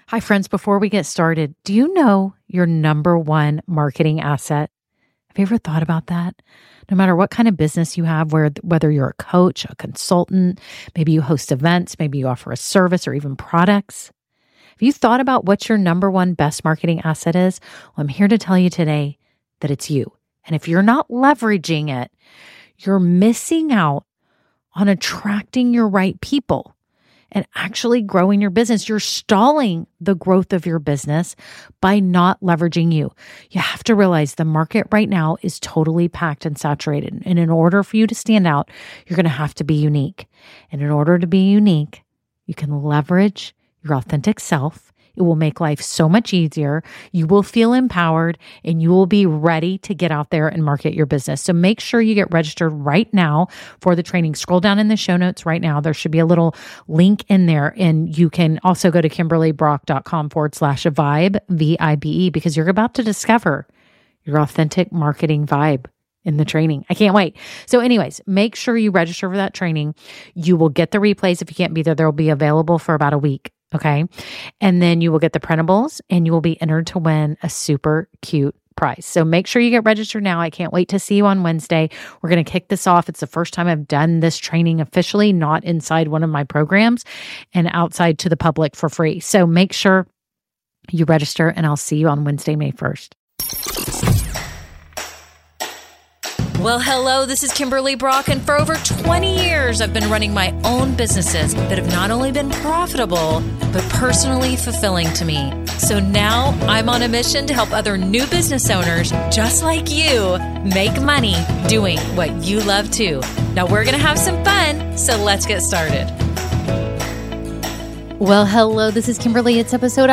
Hi, friends. Before we get started, do you know your number one marketing asset? Have you ever thought about that? No matter what kind of business you have, whether you're a coach, a consultant, maybe you host events, maybe you offer a service or even products. Have you thought about what your number one best marketing asset is? Well, I'm here to tell you today that it's you. And if you're not leveraging it, you're missing out on attracting your right people and actually growing your business. You're stalling the growth of your business by not leveraging you. You have to realize the market right now is totally packed and saturated. And in order for you to stand out, you're going to have to be unique. And in order to be unique, you can leverage your authentic self. It will make life so much easier. You will feel empowered and you will be ready to get out there and market your business. So make sure you get registered right now for the training. Scroll down in the show notes right now. There should be a little link in there. And you can also go to KimberlyBrock.com/vibe, VIBE, because you're about to discover your authentic marketing vibe in the training. I can't wait. So anyways, make sure you register for that training. You will get the replays. If you can't be there, they'll be available for about a week. Okay. And then you will get the printables and you will be entered to win a super cute prize. So make sure you get registered now. I can't wait to see you on Wednesday. We're going to kick this off. It's the first time I've done this training officially, not inside one of my programs and outside to the public for free. So make sure you register and I'll see you on Wednesday, May 1st. Well, hello, this is Kimberly Brock, and for over 20 years, I've been running my own businesses that have not only been profitable, but personally fulfilling to me. So now I'm on a mission to help other new business owners, just like you, make money doing what you love too. Now we're going to have some fun, so let's get started. Well, hello, this is Kimberly. It's episode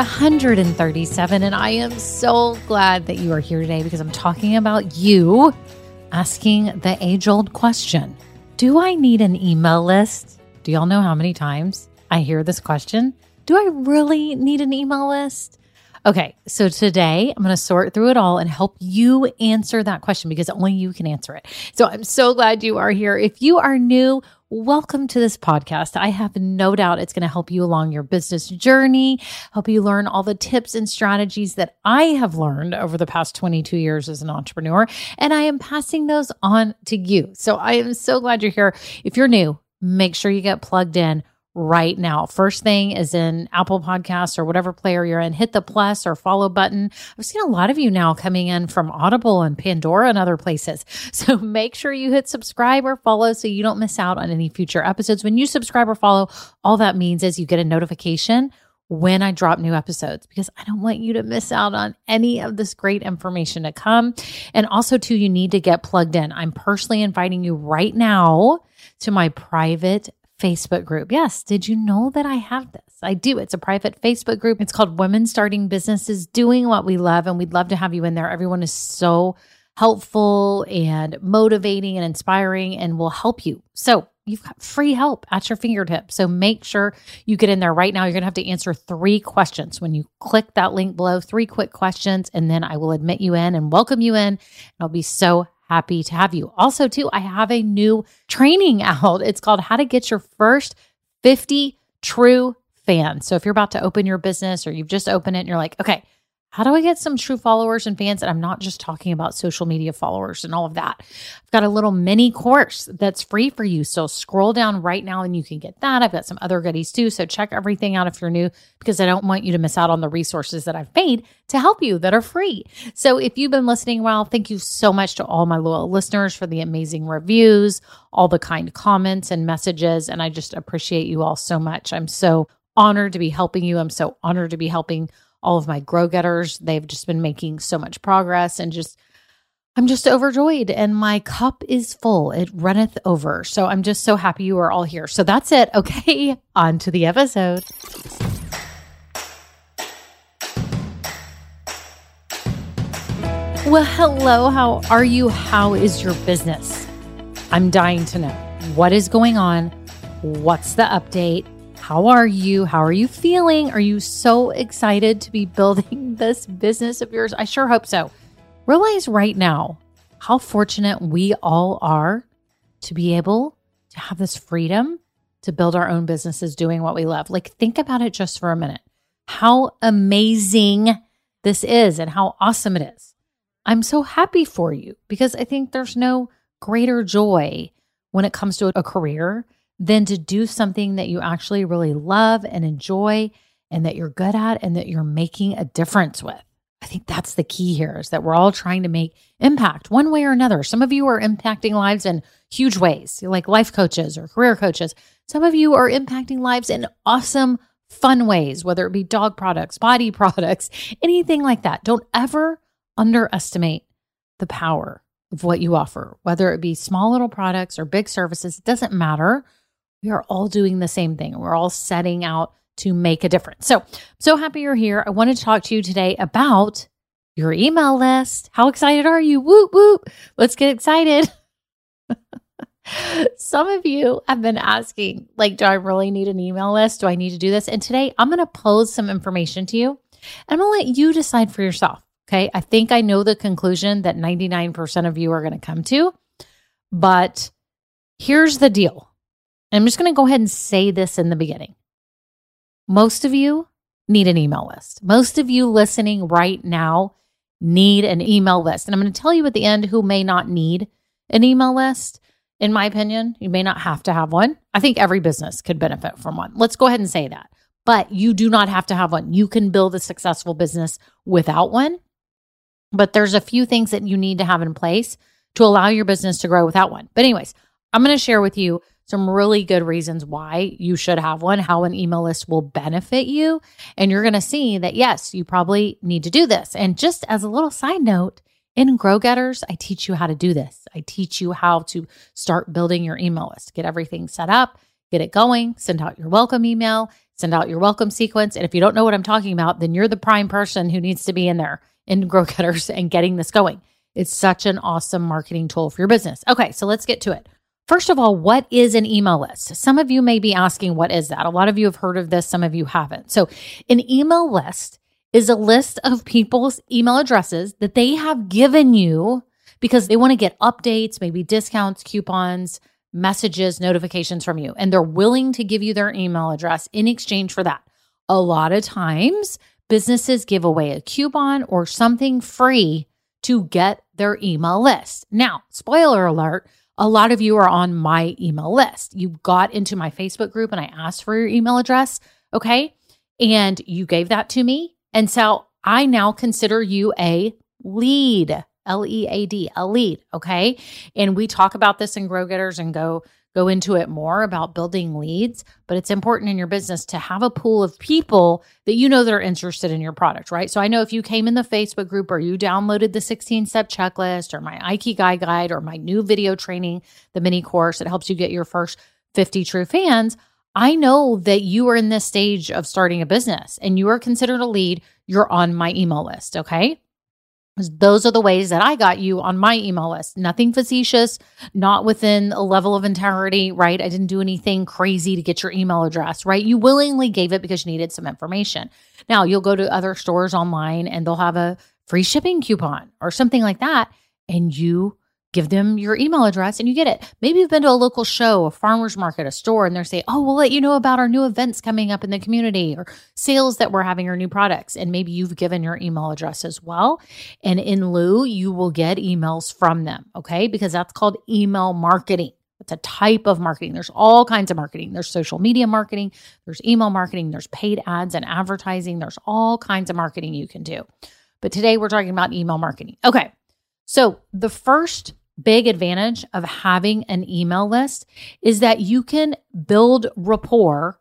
137, and I am so glad that you are here today because I'm talking about you asking the age-old question, do I need an email list? Do y'all know how many times I hear this question? Do I really need an email list? Okay, so today I'm going to sort through it all and help you answer that question because only you can answer it. So I'm so glad you are here. If you are new, welcome to this podcast. I have no doubt it's going to help you along your business journey, help you learn all the tips and strategies that I have learned over the past 22 years as an entrepreneur, and I am passing those on to you. So I am so glad you're here. If you're new, make sure you get plugged in right now. First thing is in Apple Podcasts or whatever player you're in, hit the plus or follow button. I've seen a lot of you now coming in from Audible and Pandora and other places. So make sure you hit subscribe or follow so you don't miss out on any future episodes. When you subscribe or follow, all that means is you get a notification when I drop new episodes because I don't want you to miss out on any of this great information to come. And also too, you need to get plugged in. I'm personally inviting you right now to my private Facebook group. Yes. Did you know that I have this? I do. It's a private Facebook group. It's called Women Starting Businesses Doing What We Love. And we'd love to have you in there. Everyone is so helpful and motivating and inspiring and will help you. So you've got free help at your fingertips. So make sure you get in there right now. You're going to have to answer 3 questions. When you click that link below, 3 quick questions, and then I will admit you in and welcome you in. And I'll be so happy to have you. Also, too, I have a new training out. It's called How to Get Your First 50 True Fans. So if you're about to open your business or you've just opened it and you're like, okay, how do I get some true followers and fans? And I'm not just talking about social media followers and all of that. I've got a little mini course that's free for you. So scroll down right now and you can get that. I've got some other goodies too. So check everything out if you're new because I don't want you to miss out on the resources that I've made to help you that are free. So if you've been listening well, thank you so much to all my loyal listeners for the amazing reviews, all the kind comments and messages. And I just appreciate you all so much. I'm so honored to be helping you. I'm so honored to be helping all of my grow getters. They've just been making so much progress and I'm just overjoyed and my cup is full. It runneth over. So I'm just so happy you are all here. So that's it. Okay, on to the episode. Well, hello. How are you? How is your business? I'm dying to know what is going on. What's the update? How are you? How are you feeling? Are you so excited to be building this business of yours? I sure hope so. Realize right now how fortunate we all are to be able to have this freedom to build our own businesses doing what we love. Like, think about it just for a minute. how amazing this is and how awesome it is. I'm so happy for you because I think there's no greater joy when it comes to a career than to do something that you actually really love and enjoy and that you're good at and that you're making a difference with. I think that's the key here, is that we're all trying to make impact one way or another. Some of you are impacting lives in huge ways, like life coaches or career coaches. Some of you are impacting lives in awesome, fun ways, whether it be dog products, body products, anything like that. Don't ever underestimate the power of what you offer, whether it be small little products or big services. It doesn't matter. We are all doing the same thing. We're all setting out to make a difference. So happy you're here. I wanted to talk to you today about your email list. How excited are you? Whoop, whoop. Let's get excited. Some of you have been asking, like, do I really need an email list? Do I need to do this? And today I'm going to pose some information to you and I'm going to let you decide for yourself. Okay. I think I know the conclusion that 99% of you are going to come to, but here's the deal. I'm just going to go ahead and say this in the beginning. Most of you need an email list. Most of you listening right now need an email list. And I'm going to tell you at the end who may not need an email list. In my opinion, you may not have to have one. I think every business could benefit from one. Let's go ahead and say that. But you do not have to have one. You can build a successful business without one. But there's a few things that you need to have in place to allow your business to grow without one. But anyways, I'm going to share with you some really good reasons why you should have one, how an email list will benefit you. And you're going to see that, yes, you probably need to do this. And just as a little side note, in Grow Getters, I teach you how to do this. I teach you how to start building your email list, get everything set up, get it going, send out your welcome email, send out your welcome sequence. And if you don't know what I'm talking about, then you're the prime person who needs to be in there in Grow Getters and getting this going. It's such an awesome marketing tool for your business. Okay, so let's get to it. First of all, what is an email list? Some of you may be asking, what is that? A lot of you have heard of this. Some of you haven't. So an email list is a list of people's email addresses that they have given you because they want to get updates, maybe discounts, coupons, messages, notifications from you. And they're willing to give you their email address in exchange for that. A lot of times, businesses give away a coupon or something free to get their email list. Now, spoiler alert, a lot of you are on my email list. You got into my Facebook group and I asked for your email address, okay? And you gave that to me. And so I now consider you a lead, L-E-A-D, a lead, okay? And we talk about this in Grow Getters and go into it more about building leads, but it's important in your business to have a pool of people that you know that are interested in your product, right? So I know if you came in the Facebook group or you downloaded the 16-step checklist or my Ikigai guide or my new video training, the mini course that helps you get your first 50 true fans, I know that you are in this stage of starting a business and you are considered a lead. You're on my email list, okay? Those are the ways that I got you on my email list. Nothing facetious, not within a level of integrity, right? I didn't do anything crazy to get your email address, right? You willingly gave it because you needed some information. Now, you'll go to other stores online and they'll have a free shipping coupon or something like that, and you give them your email address and you get it. Maybe you've been to a local show, a farmer's market, a store, and they're saying, oh, we'll let you know about our new events coming up in the community or sales that we're having or new products. And maybe you've given your email address as well. And in lieu, you will get emails from them, okay? Because that's called email marketing. It's a type of marketing. There's all kinds of marketing. There's social media marketing. There's email marketing. There's paid ads and advertising. There's all kinds of marketing you can do. But today we're talking about email marketing. Okay. So the first big advantage of having an email list is that you can build rapport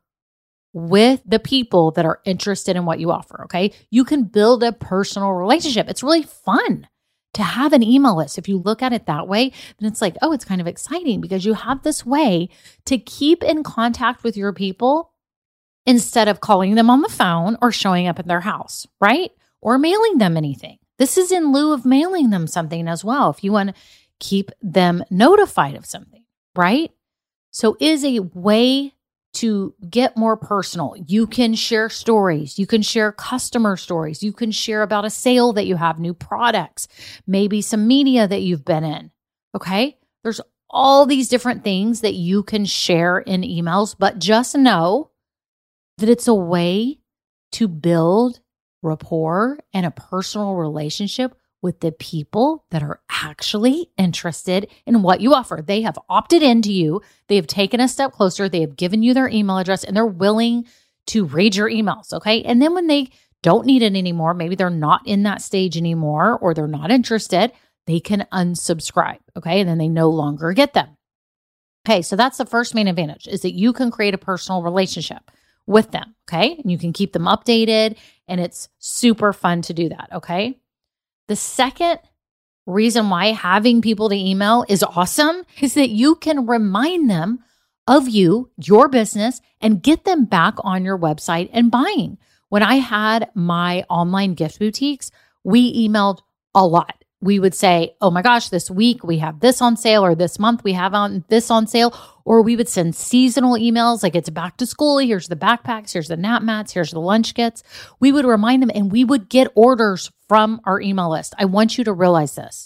with the people that are interested in what you offer, okay? You can build a personal relationship. It's really fun to have an email list. If you look at it that way, then it's like, oh, it's kind of exciting because you have this way to keep in contact with your people instead of calling them on the phone or showing up at their house, right? Or mailing them anything. This is in lieu of mailing them something as well. If you want to keep them notified of something, right? So is a way to get more personal. You can share stories. You can share customer stories. You can share about a sale that you have, new products, maybe some media that you've been in, okay? There's all these different things that you can share in emails, but just know that it's a way to build rapport and a personal relationship with the people that are actually interested in what you offer. They have opted into you. They have taken a step closer. They have given you their email address and they're willing to read your emails. Okay. And then when they don't need it anymore, maybe they're not in that stage anymore, or they're not interested, they can unsubscribe. Okay. And then they no longer get them. Okay. So that's the first main advantage, is that you can create a personal relationship with them. Okay. And you can keep them updated, and it's super fun to do that. Okay. The second reason why having people to email is awesome is that you can remind them of you, your business, and get them back on your website and buying. When I had my online gift boutiques, we emailed a lot. We would say, oh my gosh, this week we have this on sale, or this month we have this on sale. Or we would send seasonal emails like it's back to school. Here's the backpacks. Here's the nap mats. Here's the lunch kits. We would remind them, and we would get orders from our email list. I want you to realize this.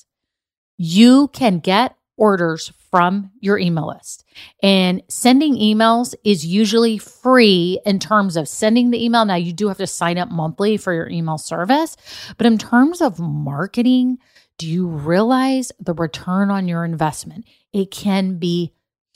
You can get orders from your email list, and sending emails is usually free in terms of sending the email. Now, you do have to sign up monthly for your email service, but in terms of marketing, do you realize the return on your investment? It can be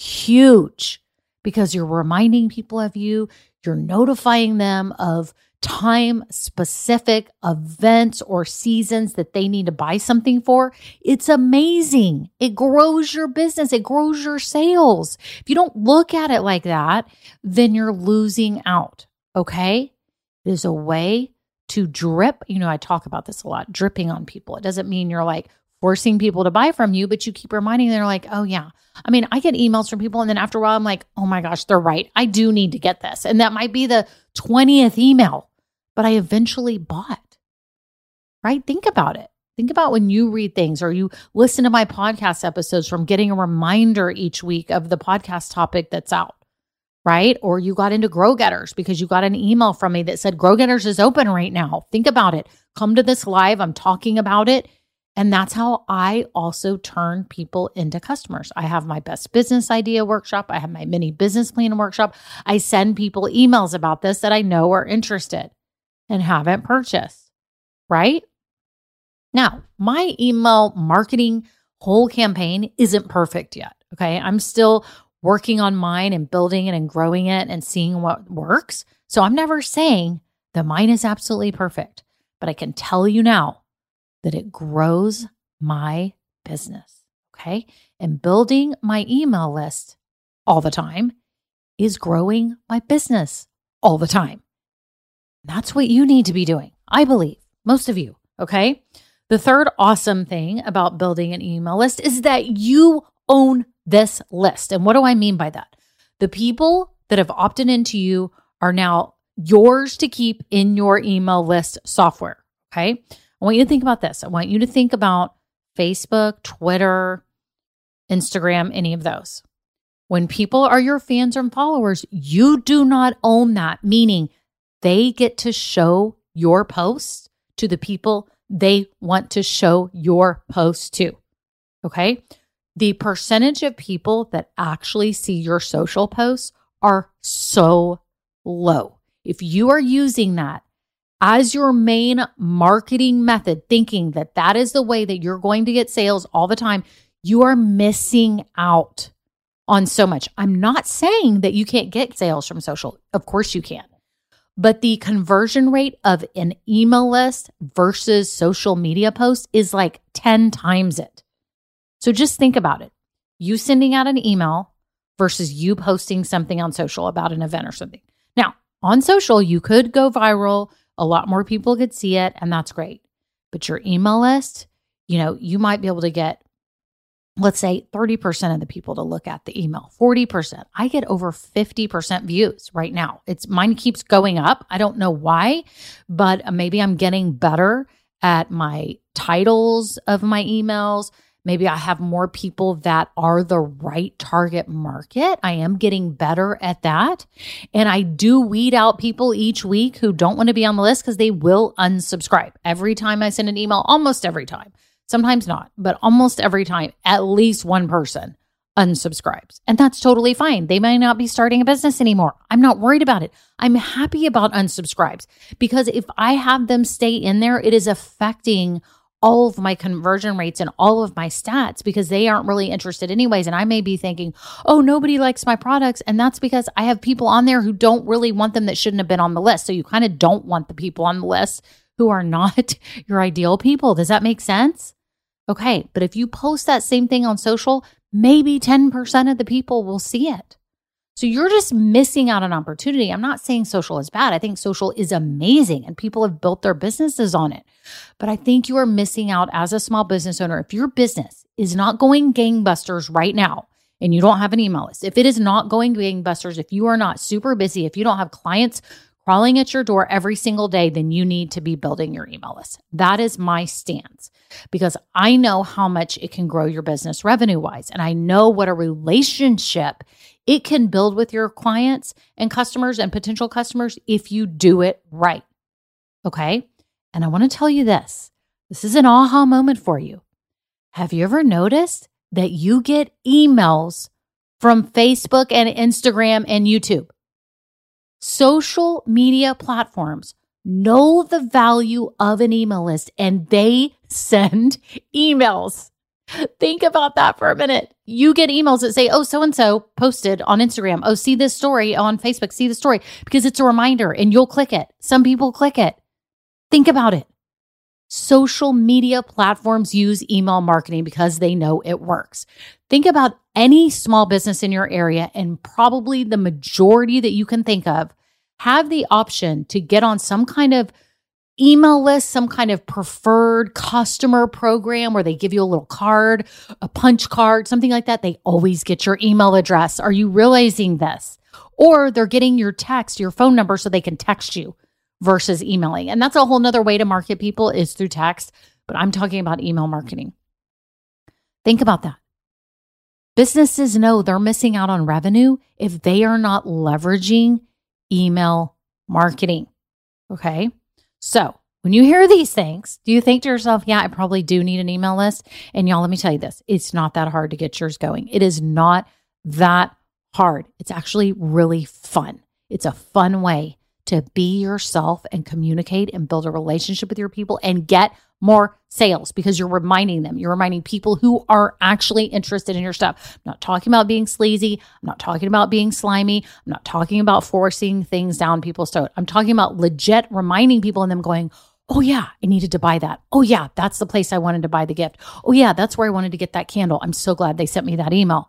huge because you're reminding people of you, you're notifying them of time-specific events or seasons that they need to buy something for. It's amazing. It grows your business. It grows your sales. If you don't look at it like that, then you're losing out, okay? It is a way to drip. You know, I talk about this a lot, dripping on people. It doesn't mean you're like forcing people to buy from you, but you keep reminding them, they're like, oh yeah. I mean, I get emails from people, and then after a while, I'm like, oh my gosh, they're right. I do need to get this. And that might be the 20th email, but I eventually bought, right? Think about it. Think about when you read things or you listen to my podcast episodes, from getting a reminder each week of the podcast topic that's out, right? Or you got into Grow Getters because you got an email from me that said Grow Getters is open right now. Think about it. Come to this live. I'm talking about it. And that's how I also turn people into customers. I have my best business idea workshop. I have my mini business plan workshop. I send people emails about this that I know are interested and haven't purchased, right? Now, my email marketing whole campaign isn't perfect yet, okay? I'm still working on mine and building it and growing it and seeing what works. So I'm never saying that mine is absolutely perfect, but I can tell you now that it grows my business, okay? And building my email list all the time is growing my business all the time. That's what you need to be doing, I believe, most of you, okay? The third awesome thing about building an email list is that you own this list. And what do I mean by that? The people that have opted into you are now yours to keep in your email list software, okay? I want you to think about this. I want you to think about Facebook, Twitter, Instagram, any of those. When people are your fans and followers, you do not own that, meaning they get to show your posts to the people they want to show your posts to, okay? The percentage of people that actually see your social posts are so low. If you are using that as your main marketing method, thinking that that is the way that you're going to get sales all the time, you are missing out on so much. I'm not saying that you can't get sales from social. Of course you can. But the conversion rate of an email list versus social media post is like 10 times it. So just think about it. You sending out an email versus you posting something on social about an event or something. Now, on social, you could go viral. A lot more people could see it, and that's great. But your email list, you know, you might be able to get, let's say 30% of the people to look at the email, 40%. I get over 50% views right now. Mine keeps going up. I don't know why, but maybe I'm getting better at my titles of my emails. Maybe I have more people that are the right target market. I am getting better at that. And I do weed out people each week who don't want to be on the list because they will unsubscribe. Every time I send an email, almost every time, sometimes not, but almost every time, at least one person unsubscribes. And that's totally fine. They might not be starting a business anymore. I'm not worried about it. I'm happy about unsubscribes because if I have them stay in there, it is affecting all of my conversion rates and all of my stats because they aren't really interested anyways. And I may be thinking, oh, nobody likes my products. And that's because I have people on there who don't really want them that shouldn't have been on the list. So you kind of don't want the people on the list who are not your ideal people. Does that make sense? Okay. But if you post that same thing on social, maybe 10% of the people will see it. So you're just missing out on opportunity. I'm not saying social is bad. I think social is amazing and people have built their businesses on it. But I think you are missing out as a small business owner. If your business is not going gangbusters right now and you don't have an email list, if it is not going gangbusters, if you are not super busy, if you don't have clients crawling at your door every single day, then you need to be building your email list. That is my stance because I know how much it can grow your business revenue-wise. And I know what a relationship it can build with your clients and customers and potential customers if you do it right. Okay? And I want to tell you this. This is an aha moment for you. Have you ever noticed that you get emails from Facebook and Instagram and YouTube? Social media platforms know the value of an email list and they send emails. Think about that for a minute. You get emails that say, oh, so-and-so posted on Instagram. Oh, see this story on Facebook. See the story because it's a reminder and you'll click it. Some people click it. Think about it. Social media platforms use email marketing because they know it works. Think about any small business in your area and probably the majority that you can think of have the option to get on some kind of email list, some kind of preferred customer program where they give you a little card, a punch card, something like that. They always get your email address. Are you realizing this? Or they're getting your text, your phone number so they can text you versus emailing. And that's a whole nother way to market people is through text, but I'm talking about email marketing. Think about that. Businesses know they're missing out on revenue if they are not leveraging email marketing. Okay. So when you hear these things, do you think to yourself, yeah, I probably do need an email list? And y'all, let me tell you this. It's not that hard to get yours going. It is not that hard. It's actually really fun. It's a fun way to be yourself and communicate and build a relationship with your people and get more sales because you're reminding them. You're reminding people who are actually interested in your stuff. I'm not talking about being sleazy. I'm not talking about being slimy. I'm not talking about forcing things down people's throat. I'm talking about legit reminding people and them going, oh yeah, I needed to buy that. Oh yeah, that's the place I wanted to buy the gift. Oh yeah, that's where I wanted to get that candle. I'm so glad they sent me that email.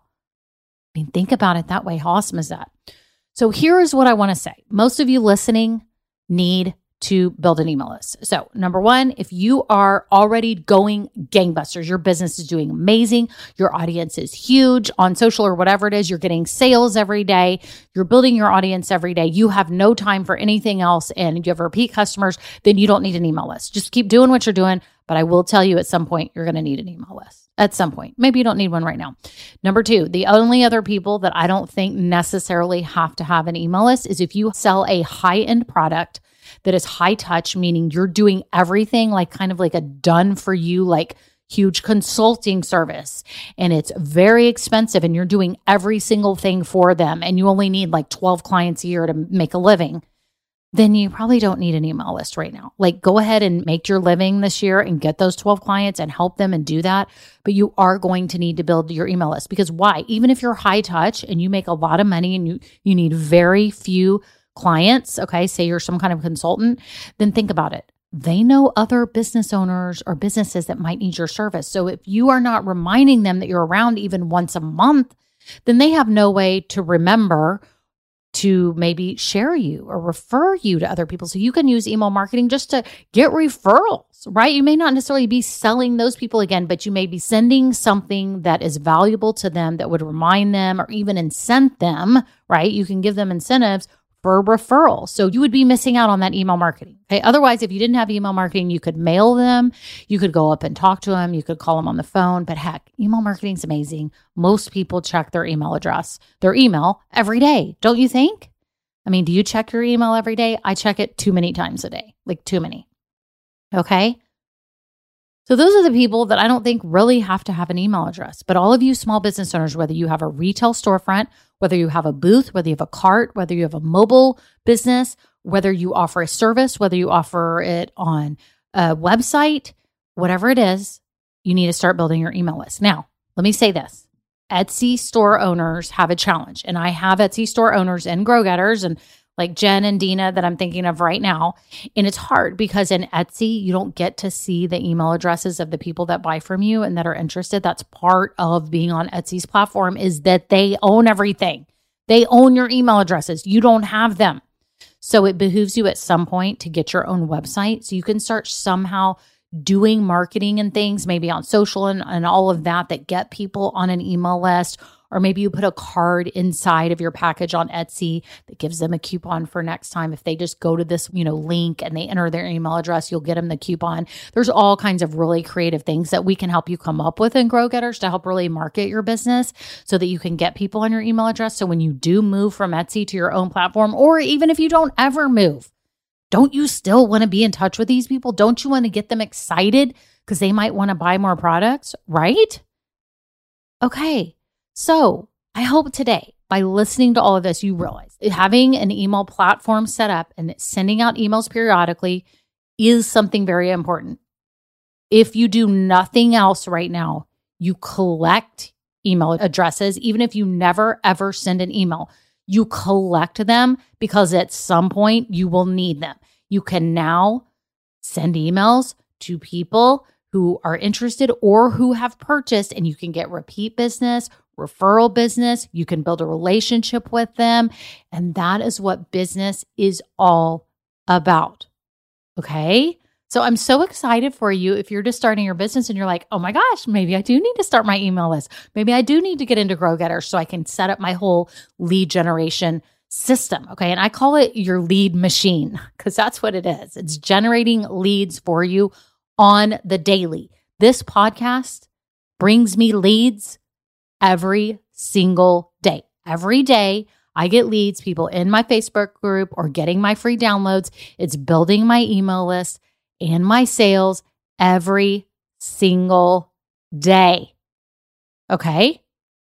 I mean, think about it that way. How awesome is that? So here is what I want to say. Most of you listening need to build an email list. So number one, if you are already going gangbusters, your business is doing amazing, your audience is huge on social or whatever it is, you're getting sales every day, you're building your audience every day, you have no time for anything else, and you have repeat customers, then you don't need an email list. Just keep doing what you're doing. But I will tell you at some point, you're going to need an email list. At some point. Maybe you don't need one right now. Number two, the only other people that I don't think necessarily have to have an email list is if you sell a high-end product that is high touch, meaning you're doing everything like kind of like a done for you, like huge consulting service, and it's very expensive and you're doing every single thing for them and you only need like 12 clients a year to make a living, then you probably don't need an email list right now. Like go ahead and make your living this year and get those 12 clients and help them and do that. But you are going to need to build your email list because why? Even if you're high touch and you make a lot of money and you need very few clients, okay, say you're some kind of consultant, then think about it. They know other business owners or businesses that might need your service. So if you are not reminding them that you're around even once a month, then they have no way to remember to maybe share you or refer you to other people. So you can use email marketing just to get referrals, right? You may not necessarily be selling those people again, but you may be sending something that is valuable to them that would remind them or even incent them, right? You can give them incentives for referral. So you would be missing out on that email marketing. Okay. Otherwise, if you didn't have email marketing, you could mail them, you could go up and talk to them, you could call them on the phone, but heck, email marketing is amazing. Most people check their email address, their email every day. Don't you think? I mean, do you check your email every day? I check it too many times a day, like too many. Okay. So those are the people that I don't think really have to have an email address. But all of you small business owners, whether you have a retail storefront, whether you have a booth, whether you have a cart, whether you have a mobile business, whether you offer a service, whether you offer it on a website, whatever it is, you need to start building your email list. Now, let me say this. Etsy store owners have a challenge. And I have Etsy store owners and GrowGetters and like Jen and Dina that I'm thinking of right now. And it's hard because in Etsy, you don't get to see the email addresses of the people that buy from you and that are interested. That's part of being on Etsy's platform, is that they own everything. They own your email addresses. You don't have them. So it behooves you at some point to get your own website so you can start somehow doing marketing and things, maybe on social and all of that get people on an email list. Or maybe you put a card inside of your package on Etsy that gives them a coupon for next time. If they just go to this, link and they enter their email address, you'll get them the coupon. There's all kinds of really creative things that we can help you come up with in GrowGetters to help really market your business so that you can get people on your email address. So when you do move from Etsy to your own platform, or even if you don't ever move, don't you still want to be in touch with these people? Don't you want to get them excited because they might want to buy more products, right? Okay. So I hope today, by listening to all of this, you realize having an email platform set up and sending out emails periodically is something very important. If you do nothing else right now, you collect email addresses, even if you never, ever send an email, you collect them because at some point you will need them. You can now send emails to people who are interested or who have purchased, and you can get repeat business, referral business. You can build a relationship with them. And that is what business is all about. Okay. So I'm so excited for you if you're just starting your business and you're like, oh my gosh, maybe I do need to start my email list. Maybe I do need to get into GrowGetters so I can set up my whole lead generation system. Okay. And I call it your lead machine because that's what it is. It's generating leads for you on the daily. This podcast brings me leads every single day. Every day I get leads, people in my Facebook group or getting my free downloads. It's building my email list and my sales every single day. Okay?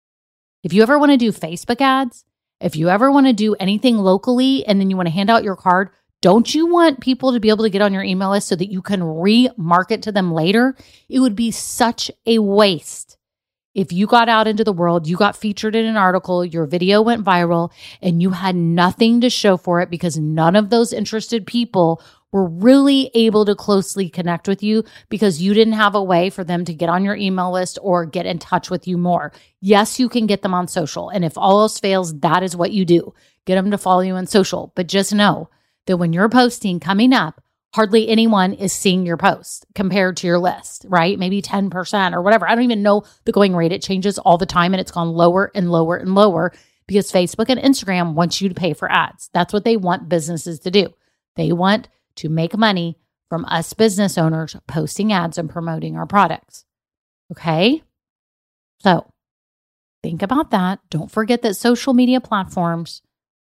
If you ever want to do Facebook ads, if you ever want to do anything locally and then you want to hand out your card, don't you want people to be able to get on your email list so that you can remarket to them later? It would be such a waste if you got out into the world, you got featured in an article, your video went viral, and you had nothing to show for it because none of those interested people were really able to closely connect with you because you didn't have a way for them to get on your email list or get in touch with you more. Yes, you can get them on social. And if all else fails, that is what you do. Get them to follow you on social. But just know that when you're posting coming up, hardly anyone is seeing your post compared to your list, right? Maybe 10% or whatever. I don't even know the going rate. It changes all the time and it's gone lower and lower and lower because Facebook and Instagram want you to pay for ads. That's what they want businesses to do. They want to make money from us business owners posting ads and promoting our products. Okay? So think about that. Don't forget that social media platforms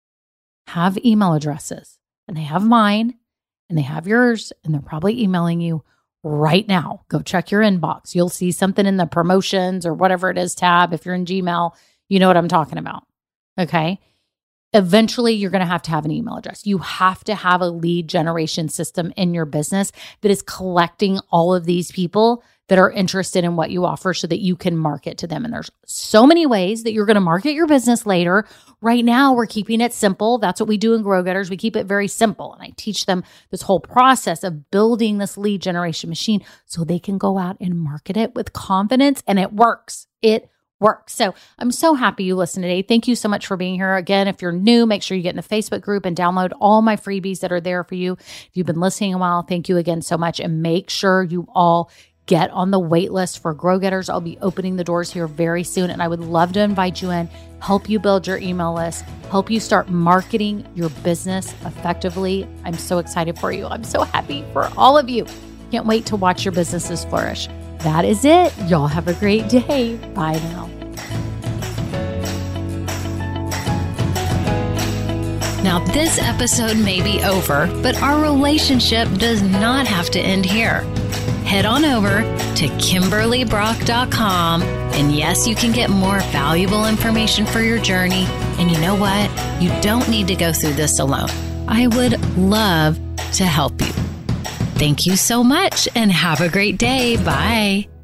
have email addresses, and they have mine and they have yours, and they're probably emailing you right now. Go check your inbox. You'll see something in the promotions or whatever it is tab. If you're in Gmail, you know what I'm talking about. Okay? Eventually, you're going to have an email address. You have to have a lead generation system in your business that is collecting all of these people that are interested in what you offer so that you can market to them. And there's so many ways that you're going to market your business later. Right now, we're keeping it simple. That's what we do in GrowGetters. We keep it very simple. And I teach them this whole process of building this lead generation machine so they can go out and market it with confidence. And it works. It works. So I'm so happy you listened today. Thank you so much for being here. Again, if you're new, make sure you get in the Facebook group and download all my freebies that are there for you. If you've been listening a while, thank you again so much. And make sure you all get on the wait list for GrowGetters. I'll be opening the doors here very soon, and I would love to invite you in, help you build your email list, help you start marketing your business effectively. I'm so excited for you. I'm so happy for all of you. Can't wait to watch your businesses flourish. That is it. Y'all have a great day. Bye now. Now, this episode may be over, but our relationship does not have to end here. head on over to KimberlyBrock.com. And yes, you can get more valuable information for your journey. And you know what? You don't need to go through this alone. I would love to help you. Thank you so much and have a great day. Bye.